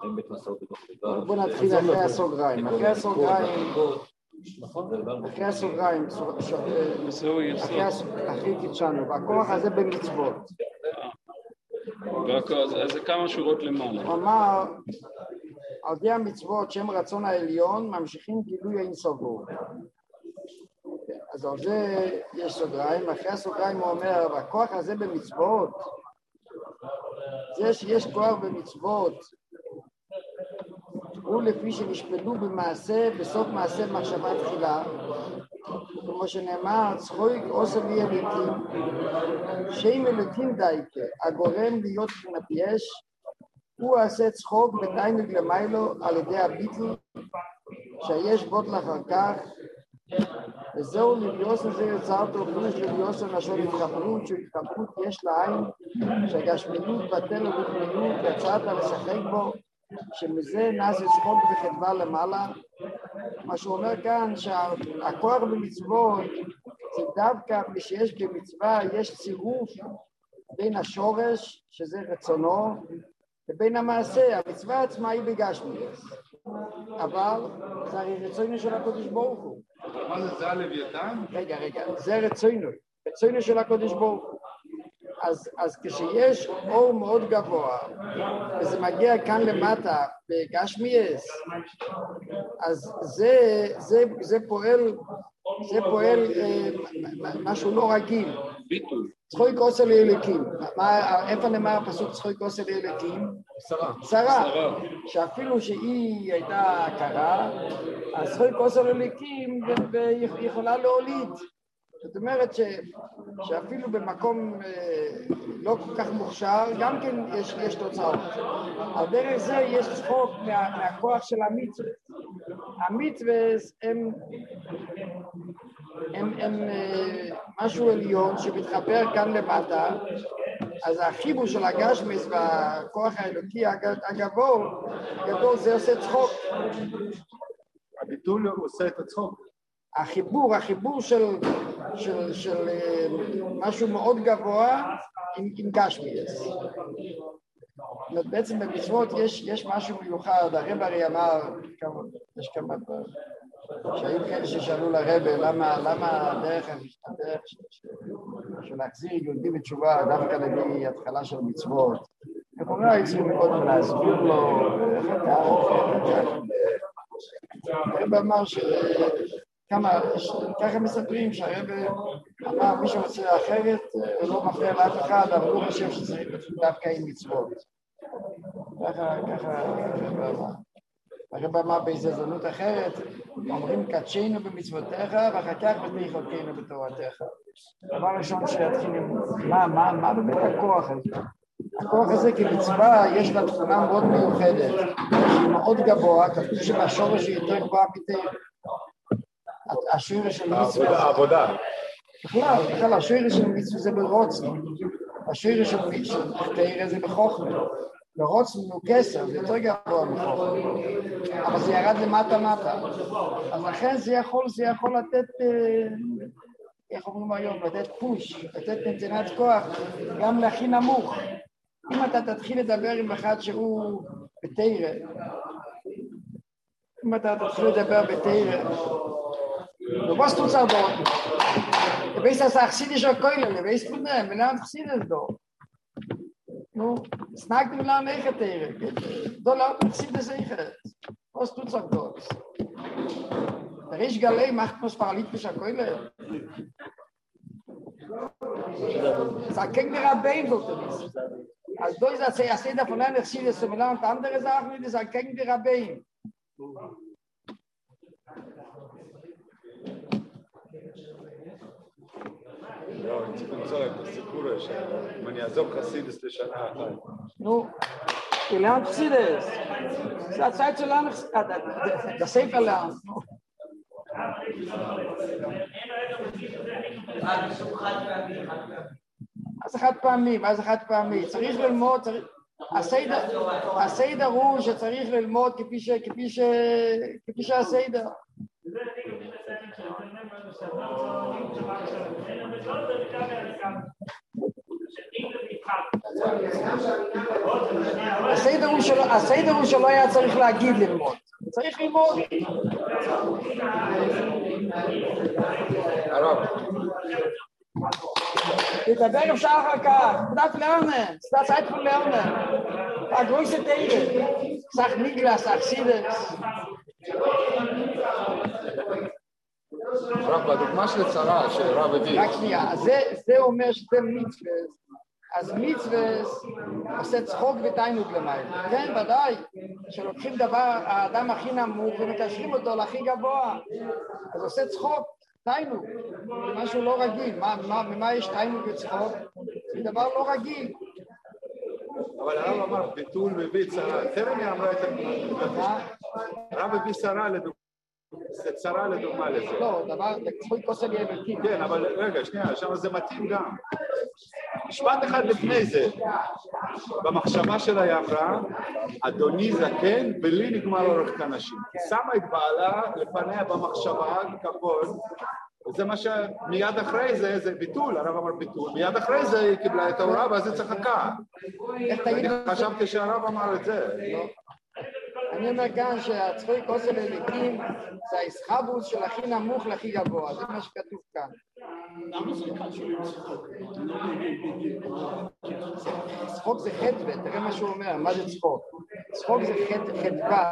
בוא נתחיל אחרי הסוגריים. אחרי הסוגריים, הכי קידשנו, והכוח הזה במצוות. זה כמה שורות למעלה. הוא אמר, על ידי המצוות שהם רצון העליון, ממשיכים גילוי אין סבור. אז על זה יש סוגריים, אחרי הסוגריים הוא אומר, והכוח הזה במצוות, זה שיש כוח במצוות, הוא לפי שנשפלו במעשה, בסוף מעשה מחשבה תחילה, כמו שנאמר, צחוק עושה לי אליקים, שאם אליקים דייקה, הגורם להיות מבחינת יש, הוא עושה צחוק בתענוג למיילו על ידי הביטל, שיש בוטל אחר כך, וזהו לביוס הזה יוצר תוכנית לביוס הנשון התחברות, שהתחברות יש לעין, שהגשמיות בטל ובתמינות יצאת לשחק בו, שמזה נעשה צחוק וחדווה למעלה. מה שהוא אומר כאן, שהכוח במצוות זה דווקא שיש במצווה, יש צירוף בין השורש, שזה רצונו, ובין המעשה. המצווה עצמה היא בגשמיות, אבל זה הרי רצונו של הקדוש ברוך הוא. מה זה? זה הלוויתן? רגע, זה רצונו של הקדוש ברוך הוא. אז כשיש אור מאוד גבוה, וזה מגיע כאן למטה בגשמיות, אז זה פועל משהו לא רגיל. צחוק עושה לאלוקים. איפה נאמר הפסוק צחוק עושה לאלוקים? שרה. שאפילו שהיא הייתה קרה, אז צחוק עושה לאלוקים ויכולה להוליד. זאת אומרת שאפילו במקום לא כל כך מוכשר, גם כן יש תוצאות. על דרך זה יש צחוק מהכוח של המצווה. המצווה הם משהו עליון שמתחבר כאן למטה, אז החיבור של הגשמיס והכוח האלוקי הגדול זה עושה צחוק. הביטול עושה את הצחוק. החיבור של משהו מאוד גבוה עם גשמיס. בעצם במצוות יש משהו מיוחד. הרב הרי אמר, יש כמה שהיו כאלה ששאלו לרב למה הדרך של להחזיר יהודי בתשובה דווקא לפי התחלה של מצוות. וכמובן היו צריכים קודם להסביר לו איך הרב אמר ככה מספרים שהרב אמר מי שרוצה אחרת לא מפריע לאף אחד, אבל הוא חושב שצריך דווקא עם מצוות. ככה הרב אמר באיזו זונות אחרת, אומרים קדשנו במצוותיך ואחר כך בתמיכותינו בתורתך. דבר ראשון שיתחיל עם מה באמת הכוח הזה? הכוח הזה כמצווה יש לה תכונה מאוד מיוחדת, שהיא מאוד גבוה, כתוב שבשורש היא יותר גבוהה מתאר. השורש של מצווה... העבודה. בכלל, השורש של מצווה זה ברוצנו. השורש של תאר זה בחוכמה. ברוצנו הוא כסר, זה יותר גבוה מחוכמה. אבל זה ירד למטה. אז לכן זה יכול לתת, איך אומרים היום, לתת פוש, לתת נתינת כוח, גם להכי נמוך. אם אתה תתחיל לדבר עם אחד שהוא בתאר, du was tut da dort? Du weißt, dass achsidischer Keulen, du weißt von dem, wir lernen Achsidis dort. Nu, snagt im Land Echetere. Da lernt Achsidis Echet. Was tut da dort? Der Risch Galei macht was paralytischer Keulen. Sag, kein mir Rabbein, dort ist. Als du ist, dass er da von einer Achsidis zum Land andere Sachen, die sagen, kein mir Rabbein. לא, אני צריך למצוא את הסיפור אם אני אעזוב חסידס לשנה אחת. נו, גלען חסידס. זה הצעת שלנו, זה ספר לאן. אז חד פעמי. צריך ללמוד, הסיידר הוא שצריך ללמוד כפי שהסיידר. הסדר הוא שלא היה צריך להגיד ללמוד. צריך ללמוד. הרב. לדבר אפשר אחר כך. Das lernen. Das Zeit von lernen. הגרויסה תאירה. סך ניגלה, סך סידס. הרב, בדוגמה של צרה שרב הביא. רק שנייה, זה אומר שזה מצווה. אז מצווה עושה צחוק ותיינוג למעלה. כן, ודאי, שלוקחים דבר, האדם הכי נמוך ומקשרים אותו להכי גבוה. אז עושה צחוק, תיינוג. זה משהו לא רגיל. ממה יש תיינוג וצחוק? זה דבר לא רגיל. אבל הרב אמר, ביטול מביא צרה. תראה מי אמרה את זה. הרב הביא צרה לדוגמה. זה צרה לדוגמה לזה. לא, דבר, צחוק קוסם יאלוקים. כן, אבל רגע, שנייה, שם זה מתאים גם. משפט אחד לפני זה, במחשבה שלה היא אמרה, אדוני זקן ולי נגמר אורך כנשים. היא שמה את בעלה לפניה במחשבה כבוד, וזה מה שמיד אחרי זה, זה ביטול, הרב אמר ביטול, מיד אחרי זה היא קיבלה את ההוראה ואז היא צחקה. אני חשבתי שהרב אמר את זה. אני אומר כאן שהצחוק קוסם יאלוקים זה האסחבוס של הכי נמוך להכי גבוה, זה מה שכתוב כאן. למה זה קשור? צחוק זה חטווה, תראה מה שהוא אומר, מה זה צחוק? צחוק זה חטווה.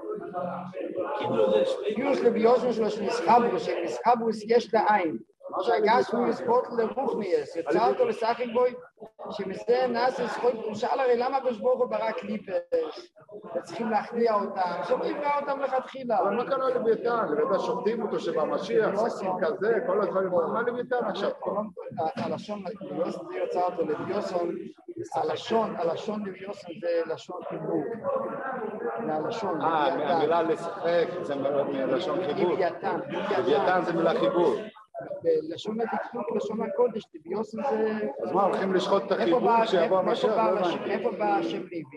קיוש לביושנו שלו של מסחבוס, שמסחבוס יש לעין. שהגשנו לספות לרוחניאס, יצא אותו לשחק בוי, שמזה נעשה זכות, הוא שאל הרי למה בשבורו ברק ליפס, וצריכים להכניע אותם, שלא יברא אותם לכתחילה. אבל מה קרה לביתן? לבטא שופטים אותו שבמשיח, סכין כזה, כל הדברים, מה לביתן עכשיו? הלשון, זה יוצא אותו לביוסון, הלשון לביוסון זה לשון חיבור. מהלשון. המילה לשחק זה מלשון חיבור. לביתן זה מילה חיבור. בלשון הדקדוק, לשון הקודש, לביוסון זה... אז מה, הולכים לשחוט את החיבור כשיבוא המשיח? איפה בא השם ליבי?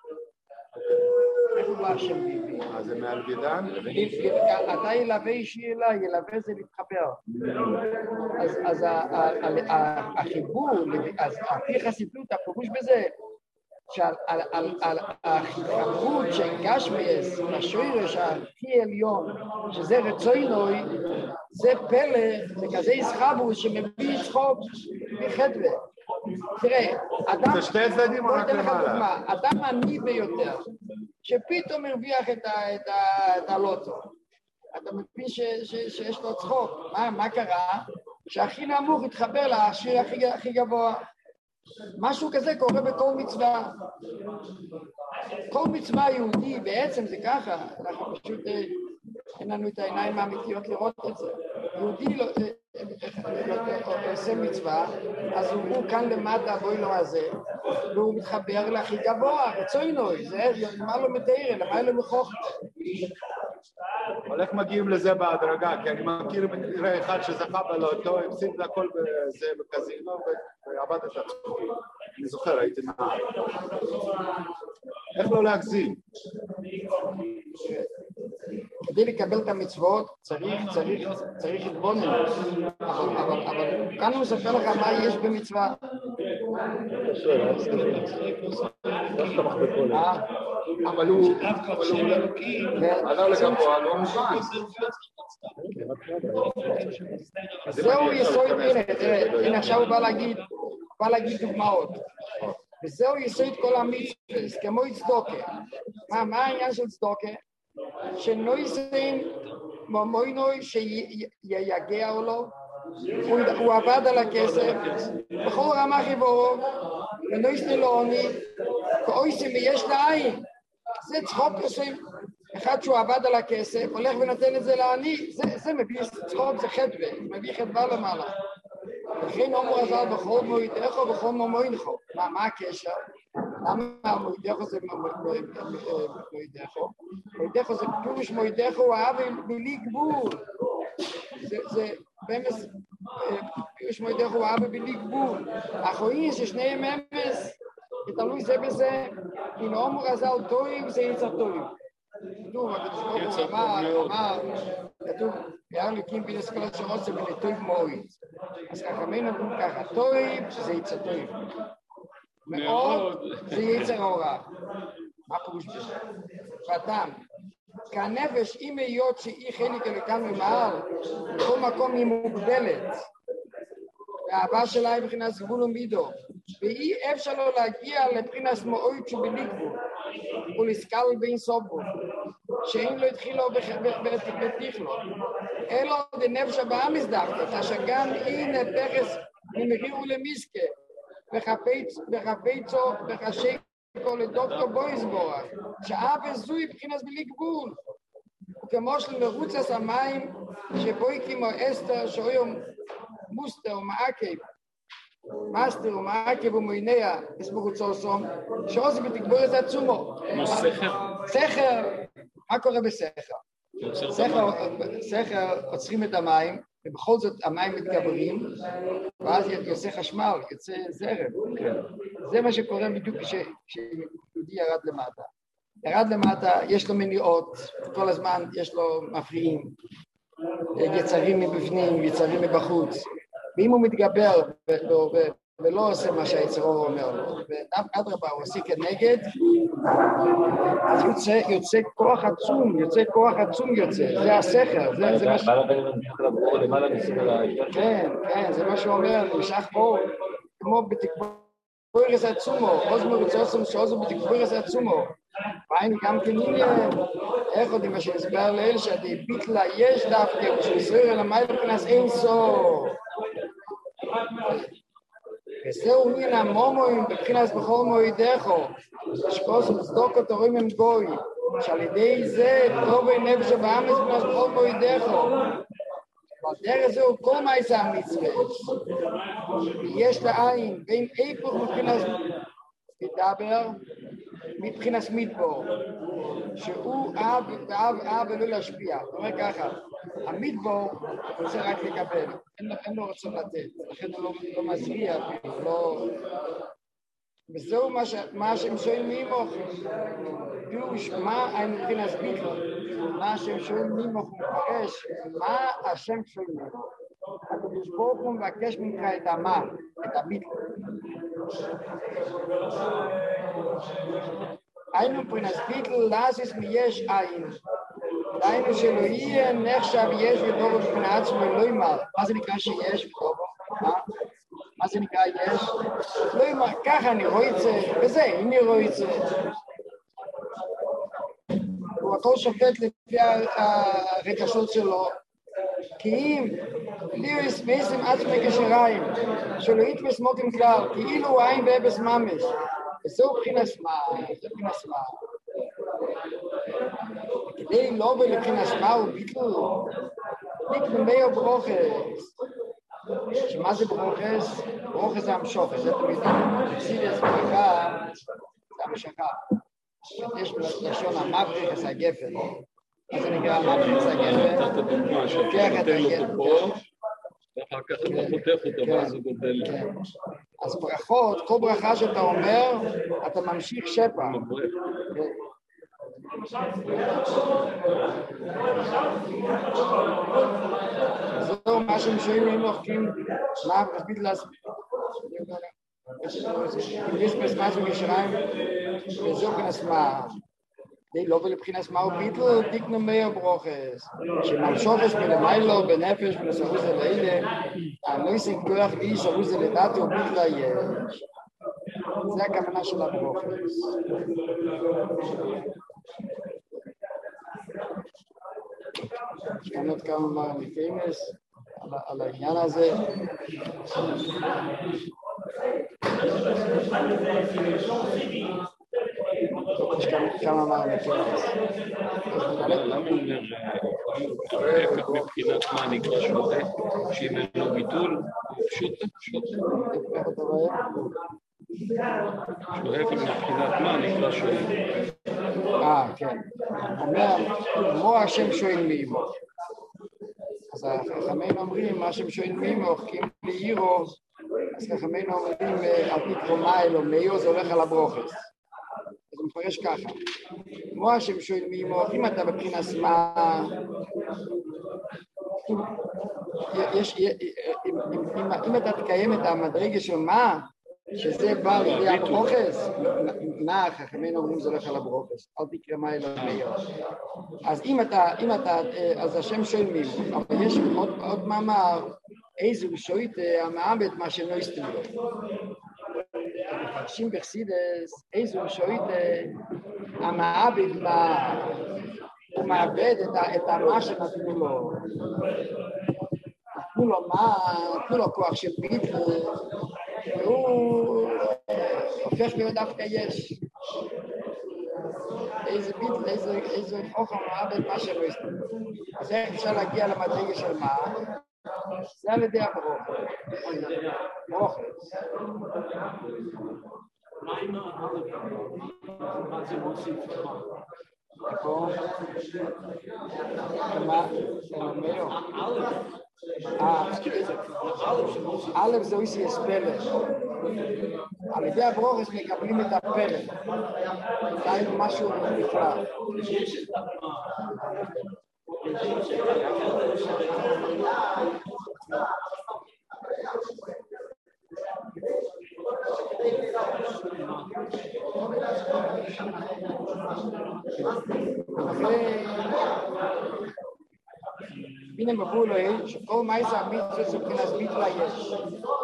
איפה בא השם ליבי? זה מעל בידן? אתה ילווה אישי אליי, ילווה זה להתחבר. אז החיבור, אז הכי חסידות, הפירוש בזה, שעל החיברות שהגש מייס, השורש הכי עליון, שזה רצוינוי, זה פלא, זה כזה יסחבוס שמביא צחוק מחדווה. תראה, אדם... זה שתי צדדים או רק למעלה? אדם עני ביותר, שפתאום הרוויח את הלוטו. אתה מבין שיש לו צחוק. מה קרה? שהכי נמוך התחבר לעשיר הכי גבוה. משהו כזה קורה בכל מצווה. כל מצווה יהודי בעצם זה ככה, אנחנו פשוט אין לנו את העיניים האמיתיות לראות את זה. יהודי לא עושה מצווה, אז הוא כאן למטה בוילו הזה, והוא מתחבר להכי גבוה, רצוינוי, זה למה לא מתאר, למה לא מכוח. אבל איך מגיעים לזה בהדרגה? כי אני מכיר במקרה אחד שזכה בלוטו, הפסיד הכל בזה בקזינו ועבד את עצמו. אני זוכר, הייתי נער. איך לא להגזים? כדי לקבל את המצוות צריך להתבונן, אבל כאן הוא מספר לך מה יש במצווה. אבל הוא עלה לגבוה, לא מוכן. זהו יסוד, הנה עכשיו הוא בא להגיד דוגמאות. וזהו יסוד כל המצוות, כמו צדוקה. מה העניין של צדוקה? שנויסים מומוינוי שיגע או לא, הוא עבד על הכסף, בכל רמה חיבורו, ונויסים לא עוני, כאויסים ויש לעין. זה צחוק עושים. אחד שהוא עבד על הכסף, הולך ונותן את זה לעני, זה מביא צחוק, זה חדווה, מביא חדווה למעלה. וכן אומר הזל בכל מוידך ובכל מוידך. מה הקשר? למה מוידך זה מוידך? מוידך זה פירוש מוידך הוא אהב בלי גבול. זה במס, פירוש מוידך הוא אהב בלי גבול. אחויים ששניהם אמס, ותלוי זה בזה, אם אומר הזל טועים זה יצר טועים. כתוב, כתוב, יאר לקים בין אסכולה שרוצה בנטויב מועיד. אז חכמים נדון ככה, טויב זה יצא טויב. מאוד, זה יצר הרע. מה פירוש בזה? והטעם, כנפש, אם היות שהיא חלק לכאן ממעל, בכל מקום היא מוגבלת, והאהבה שלה היא מבחינת גבול ומידו, ואי אפשר לו להגיע לבחינת מועד שבלי גבול, ולסקל בין סובו, שאין לו התחילו בתכלו, אלו דנפש הבאה מזדחת, אשר גם היא נפחס ממחיר ולמיסקה, וחפצו וחשקו לדוקטור בויסבורח, שעה וזוי בבחינת בלי גבול, וכמו של מרוצס המים שבוי כמו אסתר שאויום מוסטר ומעקב, מאסטר ומעקב ומויניה הסמורוצו סום, שעוז בתגבור את עצומו. סכר, מה קורה בסכר? סכר עוצרים את המים, ובכל זאת המים מתגברים, ואז יוצא חשמל, יוצא זרם. זה מה שקורה בדיוק כשיהודי ירד למטה. ירד למטה, יש לו מניעות, כל הזמן יש לו מפריעים, יצרים מבפנים, יצרים מבחוץ, ואם הוא מתגבר ולא עושה מה שהיצרו אומר לו, ואדרבה הוא עושה כנגד, אז יוצא כוח עצום, זה השכל, זה מה ש... כן, זה מה שהוא אומר, נמשך פה, כמו בתקבורס עצומו, עוז מרוצוסם שעוזו בתקבורס עצומו, והיינו גם כנעניין, איך עוד עם שהסבר לאל שעדי ביטלה יש דווקא, ושמסויר אל המייל בכנס אין סוף. וזהו מן המומוים בבחינס בכל מועידךו, שכוסו צדוקו תורים הם גוי, שעל ידי זה טובי נפש הבאמס בנס בכל מועידךו. והדרך זהו כל מייסה המצווה. יש לעין בין איפוך מבחינס מדבר, מבחינס מדבור, שהוא אהב ולא להשפיע. זאת אומרת ככה, המדבור רוצה רק לקבל, אין לו רצון לתת, לכן הוא לא מזריע, וזהו מה שהם שואלים מימוך, פירוש, מה הם מבחינס ביטלו, מה שהם שואלים מימוך מפרש, מה השם שואלים מימוך. הקדוש ברוך הוא מבקש ממך את המה, את הביטלו. היינו מבחינס ביטלו להסיס מיש עין, דיינו שלא יהיה נחשב יש ודובו בפני עצמו לא ימר. מה זה נקרא שיש ודובו? מה זה נקרא יש? לא ימר, ככה אני רואה את זה, וזה, הנה רואה את זה. הוא הכל שופט לפי הרגשות שלו, כי אם ליאוס מייסם עצמי כשריים, שלא יתמס מוקים כלל, כאילו הוא עין ואבס ממש. וזהו בחינס מה, זה בחינס מה. כדי לא ולבחינס מה הוא ביטלו, ביטלו מאו ברוכס. שמה זה ברוכס? ברוכס זה המשוכס, זה תמיד. בסידס ברכה זה המשכה. יש לשון המבריחס הגפן. מה זה נקרא המבריחס הגפן? נתת דוגמה שאתה נותן אותו פה, ואחר כך אתה חותך אותו, ואז הוא גודל. אז ברכות, כל ברכה שאתה אומר, אתה ממשיך שפע. זהו מה שהם שואלים אם לוחקים, מה מסבית להסביר. יש בסמאס וגישריים, וזהו כנס מה. לא ולבחינס מהו ביטל, תקנו מאו ברוכס. שממשוכס מלמיילו בנפש ולסרוס אל האלה, הנויסן כוח ואי סרוס אל הדעת וביטלה יש. זה הכוונה של הברוכס. יש כאן עוד כמה מרמיפיימס על העניין הזה. יש כמה מרמיפיימס. למה הוא אומר ההפך מבחינת מה נקרא שוטה? שאם אין לו ביטול, שוטה? איך אתה רואה? ההפך מבחינת מה נקרא שוטה? כן. אומר, כמו השם שואל מאימו. אז חכמינו אומרים, מה השם שואל מאימו, כי אם לאירו, אז חכמינו אומרים, על פי תרומה אלו, מאירו זה הולך על הברוכס. אז הוא מפרש ככה. כמו השם שואל מאימו, אם אתה בבחינת מה... אם אתה תקיים את המדרגה של מה, שזה בא לידי הברוכס, מה חכמינו אומרים זה הולך על הברוכס, אל תקרא מה אלא מאיר. אז אם אתה, אז השם שולמים, אבל יש עוד מאמר, איזו שוית המעבד מה שלא יסתמו. מפרשים בחסידס, איזו שוית המעבד מה, הוא מאבד את מה שנתנו לו. נתנו לו מה, נתנו לו כוח של ביטל, והוא הופך להיות דווקא יש. איזה ביטל, איזה חוכם מאבד מה שלא יסתכל. אז איך אפשר להגיע למדרגה של מה? זה על ידי הברוך. ברוכס. מה עם מה זה מוסיף? איפה? מה? מאיר. א' זה איסי אספלת. על ידי הברוכס מקבלים את הפלט. זה משהו נפלא. הנה מבוא לו שכל מייסה המצווה זה מבחינת ביטלה יש.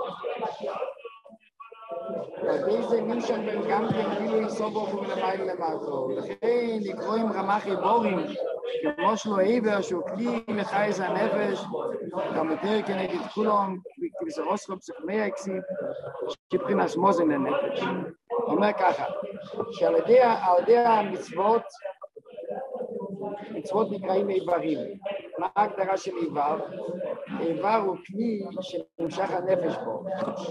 ובאיזה נמשך בין גם כן כאילו יסוד ברוך הוא מלמעלה למטו. לכן לקרואים רמ"ח איבורים כמו שלו עבר שהוא כלי לחייס הנפש גם יותר כנגד כולם כבסרוסכו פסיכומי האקסיב שבחינס מוזן לנפש. הוא אומר ככה שעל ידי המצוות מצוות נקראים איברים. מה ההגדרה של איבר? איבר הוא כלי שנמשך הנפש בו.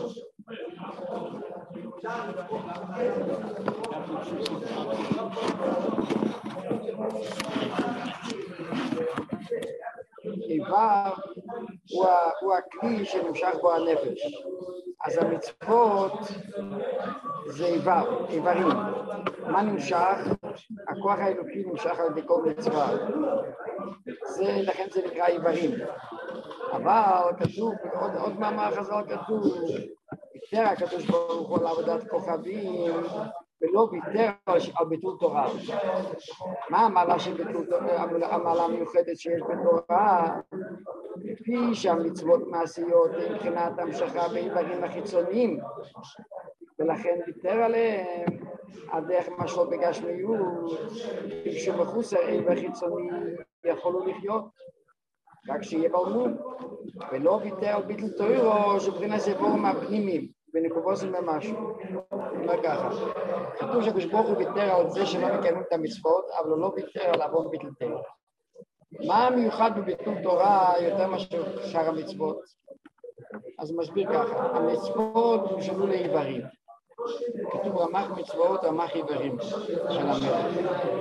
איבר הוא הכלי שנמשך בו הנפש. אז המצוות זה איברים. מה נמשך? הכוח האלוקי נמשך על ידי כל מצווה. לכן זה נקרא איברים. אבל כתוב, עוד מאמר חז"ל כתוב, ויתר הקדוש ברוך הוא על עבודת כוכבים, ולא ויתר על ביטול תורה. מה המעלה של ביטול תורה? המעלה המיוחדת שיש בתורה, לפי שהמצוות מעשיות מבחינת המשכה באיברים החיצוניים, ולכן ויתר עליהם, הדרך משהו בגשמיות, כשהוא מחוסר איבר חיצוני יכולו לחיות, רק שיהיה ברור, ולא ויתר על ביטול תורה, שבחינת זה בור מהפנימים, ונקובוסים במשהו. אומר ככה, כתוב שהקדוש ברוך הוא ויתר על זה שלא מקיימים את המצוות, אבל הוא לא ויתר על עוון ביטול תורה. מה המיוחד בביטול תורה יותר מאשר שאר המצוות? אז הוא מסביר ככה, המצוות נמשלו לאיברים. כתוב רמ"ח מצוות, רמ"ח איברים של המלך.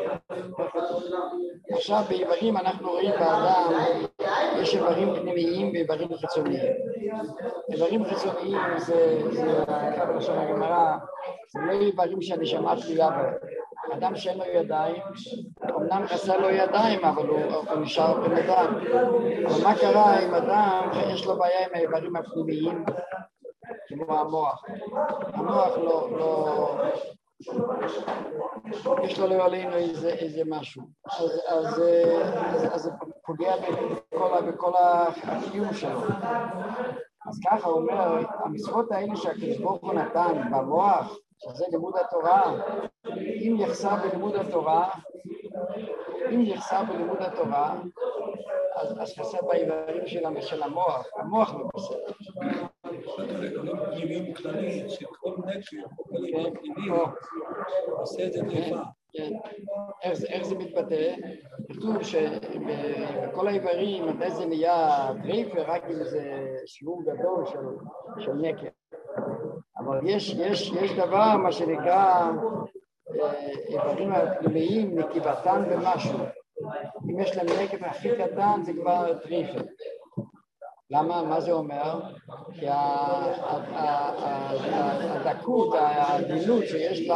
עכשיו באיברים אנחנו רואים באדם, יש איברים פנימיים ואיברים חיצוניים. איברים חיצוניים זה נקרא בלשון הגמרא, זה לא איברים שהנשמה תלויה בהם. אדם שאין לו ידיים, אמנם חסר לו ידיים, אבל הוא נשאר בן אדם. אבל מה קרה עם אדם, יש לו בעיה עם האיברים הפנימיים, כמו המוח. המוח יש לו עלינו איזה משהו. אז זה פוגע בכל הקיום שלו. אז ככה הוא אומר, המצוות האלה שהקדוש ברוך הוא נתן במוח, שזה לימוד התורה, אם יחסר בלימוד התורה, אז חסר באיברים של המוח, המוח לא בסדר. פנימיים כלליים, שכל נפש, כל איבר פנימי, עושה את זה נפע. איך זה מתבטא? כתוב שבכל האיברים, מתי זה נהיה טרייפר, רק אם זה שיעור גדול של נקב. אבל יש דבר, מה שנקרא, איברים הפנימיים, נקיבתן במשהו. אם יש להם נקב הכי קטן, זה כבר טרייפר. למה? מה זה אומר? כי הדקות, העדינות שיש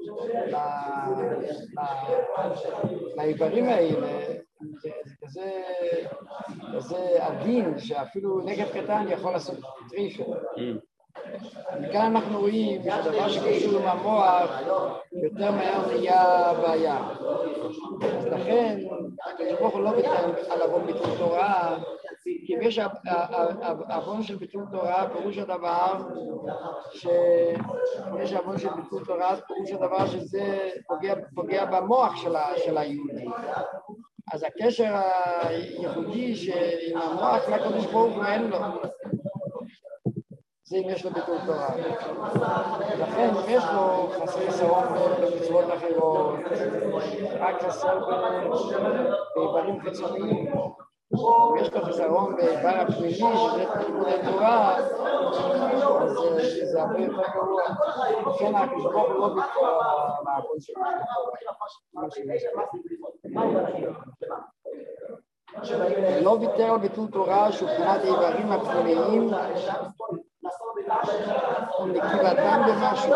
לאיברים האלה, זה כזה עדין, שאפילו נקב קטן יכול לעשות טריפר. מכאן אנחנו רואים שדבר שקשור עם המוח יותר מהר נהיה בעיה. אז לכן, הקדוש ברוך הוא לא בטעם על עוון ביטול תורה, כי אם יש עוון של ביטול תורה, פירוש הדבר שיש עוון של ביטול תורה, פירוש הדבר שזה פוגע במוח של היהודי. אז הקשר הייחודי שעם המוח לקדוש ברוך הוא אין לו. זה אם יש לו ביטול תורה. לכן אם יש לו חסר חיסרון במצוות אחרות, רק חסר באיברים חיצוניים. אם יש לו חיסרון באיבר הפנימי, שזה לימוד התורה, אז זה הרבה יותר גרוע. לכן הקדוש ברוך הוא לא ביטול מהעוון של תורה. לא ויתר על ביטול תורה שהוא מבחינת האיברים הפנימיים ונקיבתם במשהו.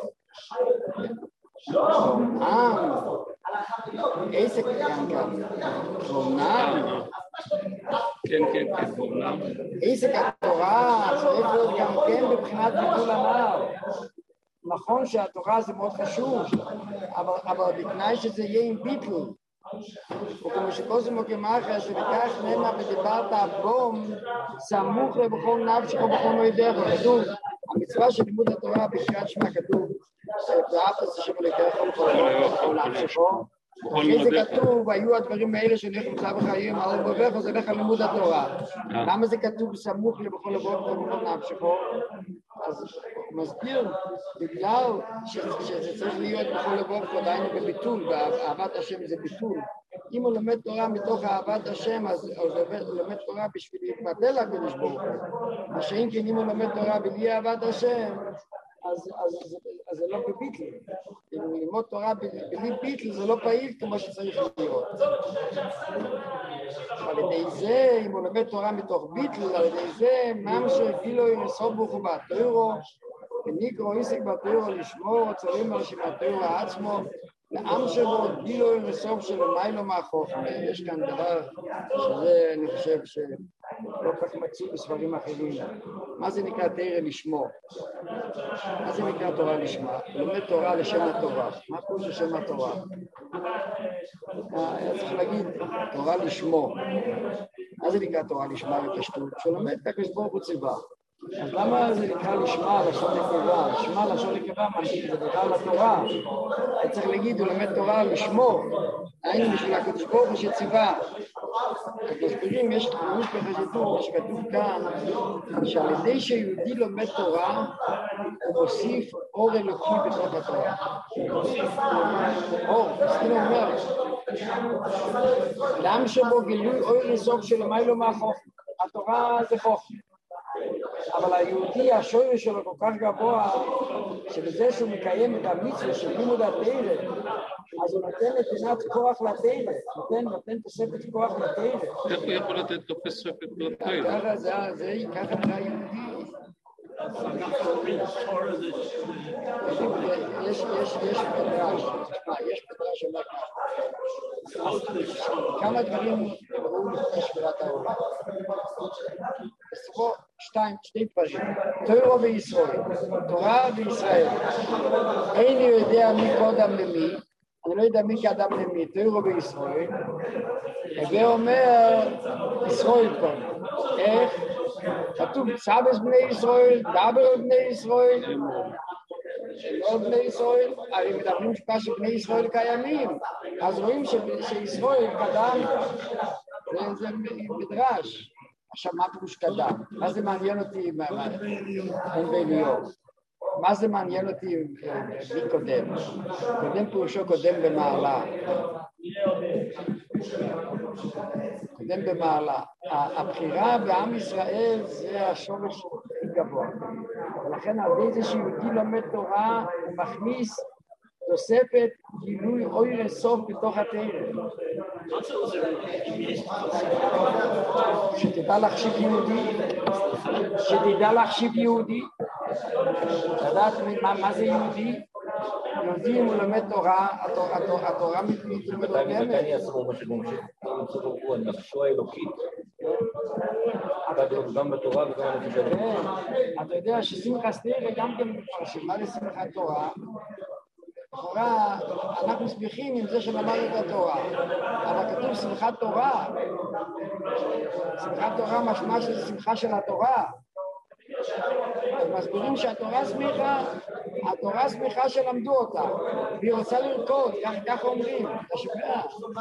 איזה כאן? אומנם? כן, אומנם. איזה התורה צריך להיות גם כן בבחינת ביטול הנער. נכון שהתורה זה מאוד חשוב, אבל בתנאי שזה יהיה עם ביטול. וכמו שקוסם וכמחר שבכך נאמר ודיברת בום סמוך לבכל נפשך ובכל מועדיך. כתוב, המצווה של לימוד התורה בקריאת שמע כתוב ואהבת את השם אלוהיך ובכל נפשך. אחרי זה כתוב, היו הדברים האלה שנלך מצא בחיים על לבבך, זה הולך על לימוד התורה. למה זה כתוב סמוך לבכל לבבך ובכל נפשך? אז הוא מסביר, בגלל שזה צריך להיות בכל לבבך, עדיין בביטול, ואהבת השם זה ביטול. אם הוא לומד תורה מתוך אהבת השם, אז הוא לומד תורה בשביל להתבטל לקדוש ברוך הוא. מה שאם כן, אם הוא לומד תורה בלי אהבת השם, אז זה לא בביטל. אם ללמוד תורה בלי ביטל זה לא פעיל כמו שצריך להיות. על ידי זה, אם הוא לומד תורה מתוך ביטל, על ידי זה, ממשר גילו יסוד ברוך הוא בתוירו, וניקרו עסק בתוירו לשמור, צורים על שבתוירו עצמו, לעם שלו גילו יסוד שלו מיילו מהחוכמה. יש כאן דבר שזה אני חושב שלא כך מצאו בספרים אחרים. מה זה נקרא תורה לשמור? מה זה נקרא תורה לשמה? לומד תורה לשם התורה. מה פירוש לשם התורה? היה צריך להגיד תורה לשמור. מה זה נקרא תורה לשמה בפשטות? שלומד את הקדוש ברוך הוא ציווה. אז למה זה נקרא לשמה לשון נקבה? לשמה לשון נקבה, זה דבר לתורה. אתה צריך להגיד, הוא לומד תורה לשמור. היינו בשביל הקדוש ברוך הוא שציווה. מסבירים, יש פירוש בחסידות שכתוב כאן שעל ידי שיהודי לומד תורה הוא מוסיף אור אלוקי בתוך התורה. אור, מסכים אומר לעם שבו גילוי אור לסוף של מיילו מהחוכמה. התורה זה חוכמה, אבל היהודי השורש שלו כל כך גבוה שבזה שהוא מקיים את המצווה של לימוד התורה, אז הוא נותן נתינת כוח לתורה, נותן תוספת כוח לתורה. איך הוא יכול לתת תוספת לתורה? ככה נראה יהודי. יש מדרש אומר כמה דברים ראו לפני שבירת העולם. בסופו שתי דברים, תורה וישראל, תורה וישראל. איני יודע מי קודם למי, אני לא יודע מי כאדם למי, תורה וישראל, ואומר ישראל קודם. איך? כתוב צבס בני ישראל, דבר בני ישראל, לא בני ישראל, הרי מדברים שבני ישראל קיימים, אז רואים שישראל קדם, זה מדרש. עכשיו, מה פירוש קדם? מה זה מעניין אותי אין בעליון? מה זה מעניין אותי מי קודם? קודם פירושו קודם במעלה. קודם במעלה. הבחירה בעם ישראל זה השורש גבוה. ולכן על ידי זה שיהודי לומד תורה הוא מכניס תוספת גילוי אור אינסוף בתוך התורה. שתדע להחשיב יהודי, לדעת מה זה יהודי. יהודי אם הוא לומד תורה, התורה מתמודמת. מתי יעשו מה שגומשים? אני שואל אלוקית, גם בתורה וגם על התשעים. אתה יודע ששמחת תורה גם כן מפרשים, מה זה שמחת תורה? לכאורה אנחנו שמחים עם זה שלמד את התורה, אבל כתוב שמחת תורה. שמחת תורה משמע שזה שמחה של התורה. אז מסבירים שהתורה שמחה, התורה שמחה שלמדו אותה, והיא רוצה לרקוד, ככה אומרים, אתה שומע?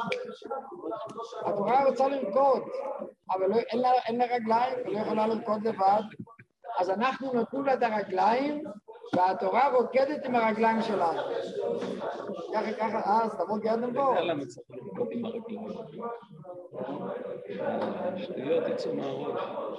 התורה רוצה לרקוד, אבל אין לה רגליים, ולא יכולה לרקוד לבד, אז אנחנו נותנים לה את הרגליים, והתורה רוקדת עם הרגליים שלנו. ככה, אז תבוא גרדם בו. למה צריך לרקוד עם הרגליים? שטויות יצאו מהראש.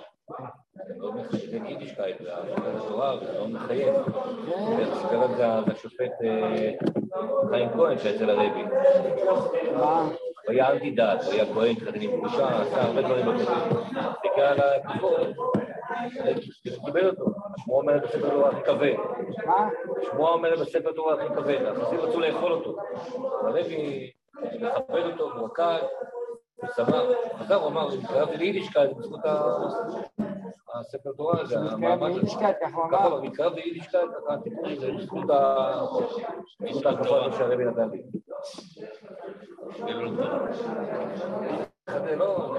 זה יידישקייט, התורה, זה לא מחייב. סיפר את זה השופט חיים כהן שאצל הרבי. מה? הוא היה אנטי דת, הוא היה כהן, התחתן עם גרושה, עשה הרבה דברים בטובים. הסתכל על הכיפור, קיבל אותו. שמוע אומרת בספר תורה הכי כבד. מה? שמוע אומרת בספר תורה הכי כבד. החסידים רצו לאכול אותו. הרבי מכבד אותו, הוא רקד, הוא שמח. חזר, הוא אמר, התקרבתי ליידישקייט, בזכות הספר תורה הזה, המעמד הזה. ככה הוא אמר. התקרבתי ליידישקייט, הטיפול הזה, בזכות ההקפה שהרבי נתן לי. זה לא...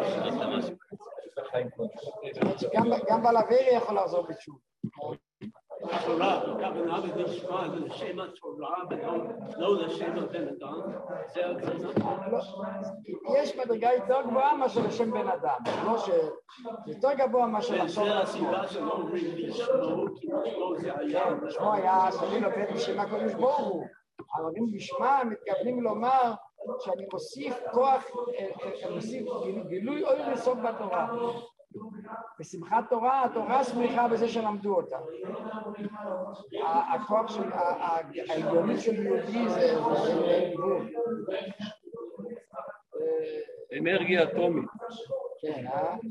גם בלווירי יכול לחזור בתשוב. התורה, הכוונה ולשמוע לשם התורה ולא לשם הבן אדם, זה הכוונה? יש מדרגה יותר גבוהה מאשר לשם בן אדם, לא ש... יותר גבוה מאשר לחשוב על עצמו. זה הסיבה שלא אומרים לשמוע, כי לשמוע זה היה. לשמוע היה אסורים לבית בשם הקדוש ברוך הוא. הערבים לשמה מתכוונים לומר שאני מוסיף כוח, מוסיף גילוי אור לסוף בתורה. בשמחת תורה, התורה שמחה בזה שלמדו אותה. הכוח של, העליונית של יהודי זה גבול. אנרגיה אטומית. כן,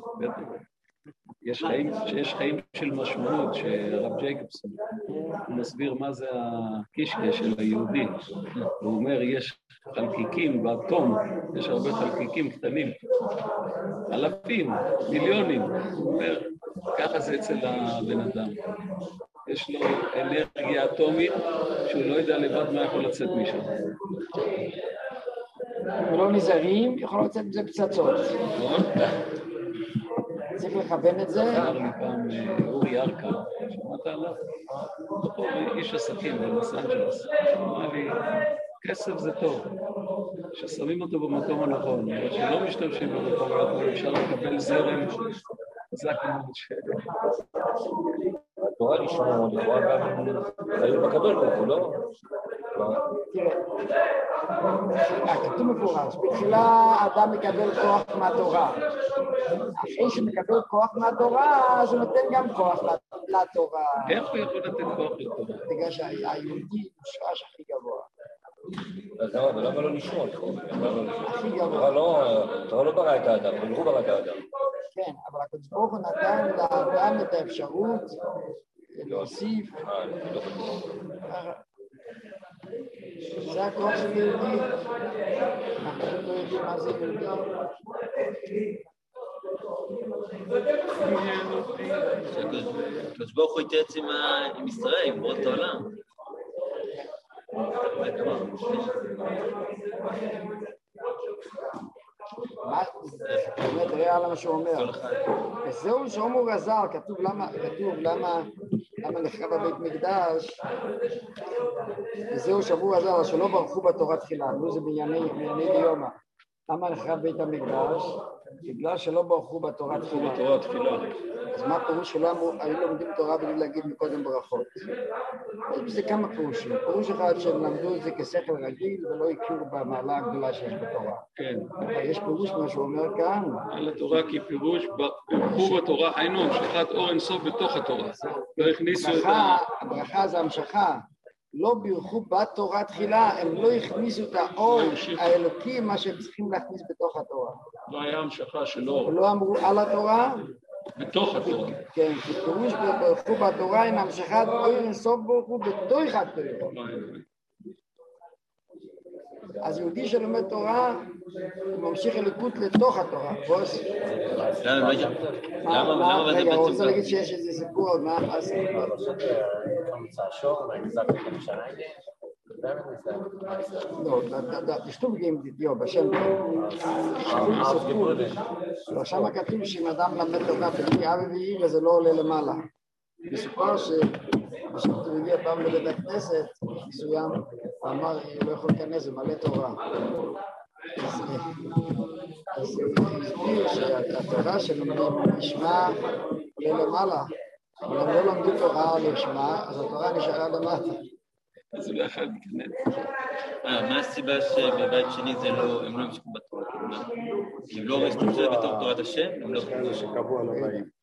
יש חיים של משמעות שהרב ג'ייקובסון מסביר מה זה הקישקע של היהודי. הוא אומר יש חלקיקים באטום, יש הרבה חלקיקים קטנים, אלפים, מיליונים. הוא אומר ככה זה אצל הבן אדם. יש לו אנרגיה אטומית שהוא לא יודע לבד מה יכול לצאת משם. אם לא נזהרים, יכול לצאת מזה פצצות. צריך לכוון את זה. אמר לי פעם אורי ירקה, שמעת עליו? אותו איש עסקים בלוס אנג'לס. אמר לי, כסף זה טוב, ששמים אותו במקום הנכון, אבל שלא משתמשים במקום הנכון, אפשר לקבל זרם חזק מאוד של... התורה לשמוע, לכאורה גם חיים בקדוש ברוך הוא, לא? תראה, כתוב מפורש, בתחילה האדם מקבל כוח מהתורה. אחרי שמקבל כוח מהתורה, אז הוא נותן גם כוח לתורה. איך הוא יכול לתת כוח לתורה? בגלל שהיהודי מושרש הכי גבוה. אז למה לא לשמוע? הכי גבוה. התורה לא ברא את האדם, אבל הוא ברא את האדם. כן, אבל הקדוש ברוך הוא נתן לאדם את האפשרות להוסיף. זה הכוח של יהודי. אנחנו לא יודעים מה זה יהודי. הקדוש ברוך הוא התייעץ עם ישראל, עם בורא העולם. תראה על מה שהוא אומר. וזהו שאומר רז"ל, כתוב למה נחרב בבית מקדש, וזהו שאמרו רז"ל שלא ברכו בתורה תחילה, נו זה בענייני דיומא. למה נחרב בית המקדש? בגלל שלא ברכו בתורה תחילה. אז מה הפירוש שלנו? היו לומדים תורה בלי להגיד מקודם ברכות. יש בזה כמה פירושים. פירוש אחד שהם למדו את זה כשכל רגיל ולא הכירו במעלה הגדולה שיש בתורה. כן. יש פירוש מה שהוא אומר כאן. על התורה כי פירוש, ברכו בתורה, היינו המשכת אור אינסוף בתוך התורה. לא הכניסו את הברכה זה המשכה. לא בירכו בתורה תחילה, הם לא הכניסו את האור האלוקי, מה שהם צריכים להכניס בתוך התורה. לא היה המשכה של אור. לא אמרו על התורה. בתוך התורה. כן, כי פירוש ברכו בתורה עם המשכת אור אינסוף ברוך הוא בתוך התורה. אז יהודי שלומד תורה, הוא ממשיך אלוקות לתוך התורה. בוס. למה זה רגע, הוא רוצה בעצם להגיד שיש איזה סיפור, מה? אז... לא, תשתו בגאים דיו, בשם לא, שם כתוב שאם אדם למד תורה בקריאה רביעי וזה לא עולה למעלה. מסופר ששבתו הגיע פעם לבית הכנסת מסוים, הוא אמר, הוא לא יכול להיכנס, זה מלא תורה. אז הוא הסביר שהתורה שלומדים נשמע עולה למעלה, אבל אם לא לומדים תורה נשמע, אז התורה נשארה למטה. אז הוא לא יכול להיכנס. מה הסיבה שבבית שני זה לא, הם לא המשיכו בתורה? הם לא מסתובבים בתור תורת השם? הם לא שקבוע לא באים.